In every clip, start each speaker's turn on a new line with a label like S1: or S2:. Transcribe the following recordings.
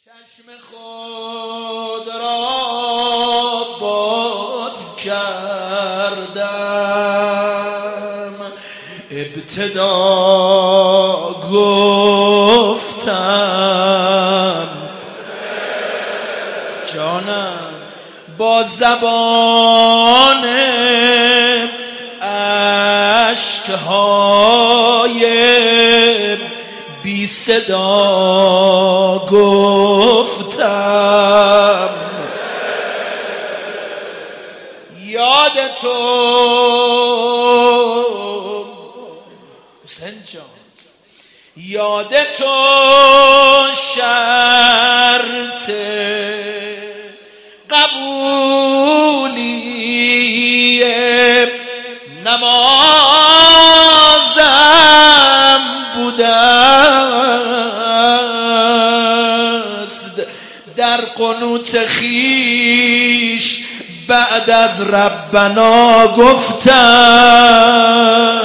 S1: چشم خود را باز کردم، ابتدا گفتم جانم با زبان اشک‌های بی صدا گفتم یاد تو حسین جان، یاد تو شرط قبولی نمازم بودست، در قنوت خیش بعد از ربنا گفتم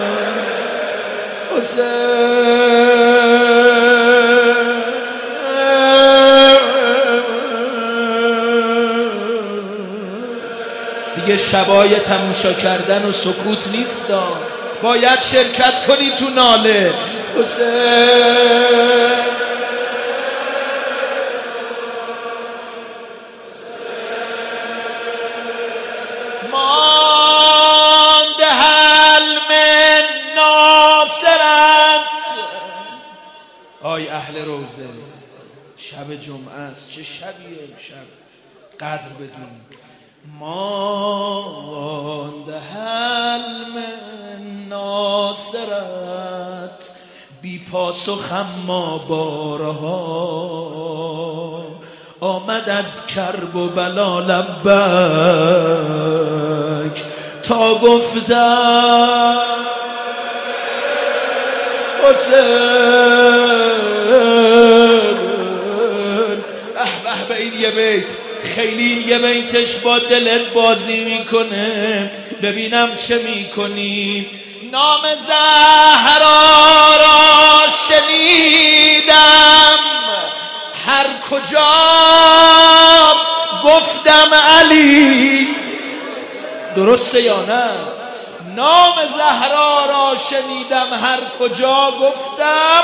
S1: دیگه شبای تماشا کردن و سکوت نیستا، باید شرکت کنی تو ناله. حسین مانده حلم ناصرت. آی اهل روزه، شب جمعه است، چه شبیه امشب، قدر بدون. مانده حلم ناصرت، بی پاسخم ما بارها، آمد از کرب و بلا لبک تا گفتم حسین. به این یه بیت خیلی، این یه بیتش با دلت بازی میکنه، ببینم چه میکنی. نام زهرا را شنیدم هر کجا گفتم علی. درسته یا نه؟ نام زهرا را شنیدم هر کجا گفتم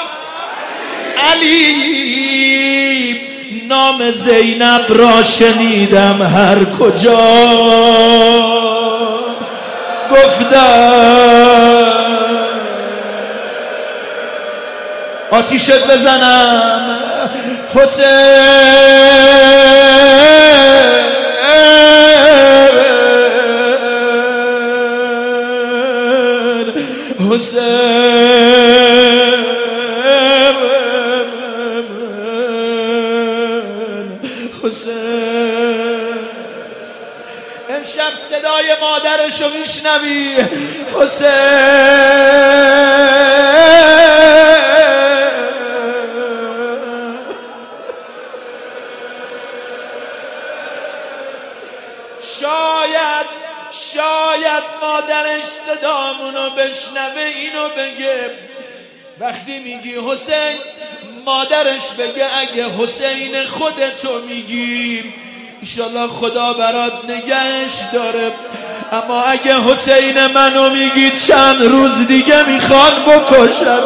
S1: علی. نام زینب را شنیدم هر کجا گفتم آتیشت بزنم حسین. حسین حسین امشب صدای مادرشو میشنوی حسین. شاید مادرش صدامونو بشنوه اینو بگه وقتی میگی حسین، مادرش بگه اگه حسین خودتو میگی انشالله خدا برات نگهش داره، اما اگه حسین منو میگی چند روز دیگه میخوان بکشم،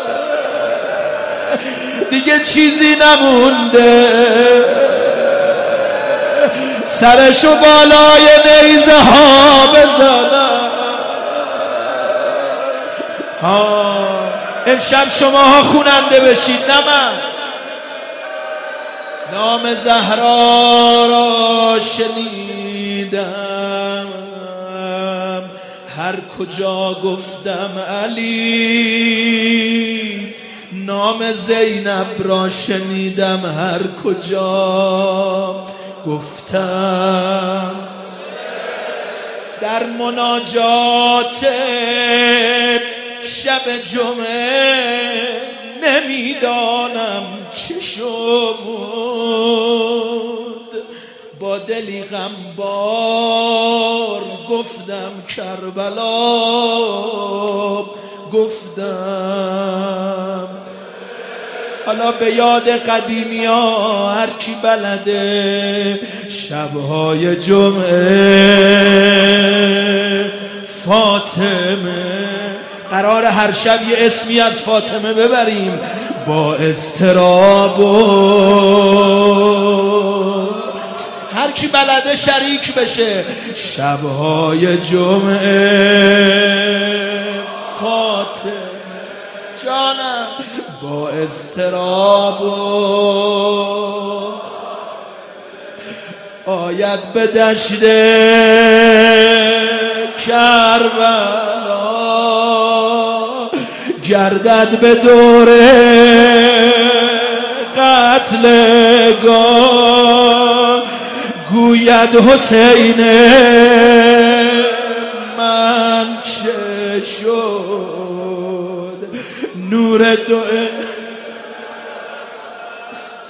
S1: دیگه چیزی نمونده، سرشو بالای نیزه ها بزنم. امشب شماها خوننده بشید نه من. نام زهرا را شنیدم هر کجا گفتم علی. نام زینب را شنیدم هر کجا گفتم. در مناجات شب جمعه نمیدانم چه شد، با دلی غمبار گفتم کربلا گفتم حالا به یاد قدیمی ها هر کی بلده شبهای جمعه فاطمه قرار هر شب یه اسمی از فاطمه ببریم با اضطراب هر کی بلده شریک بشه شبهای جمعه فاطمه جانم با اضطراب آید به دشت کربلا گردد به دور قتلگاه گوید حسین من چه شد نور دو